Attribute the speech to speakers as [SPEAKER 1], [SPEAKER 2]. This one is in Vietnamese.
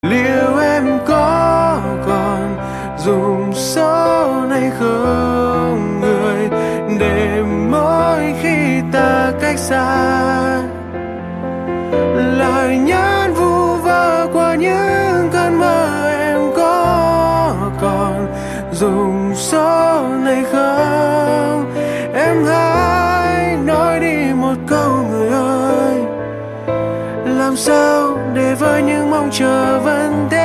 [SPEAKER 1] Liệu em có còn dùng số này không người, để mỗi khi ta cách xa lại nhắn vu vơ qua những cơn mơ. Em có còn dùng số này không? Em hãy nói đi một câu người ơi, làm sao để với những mong chờ vẫn thế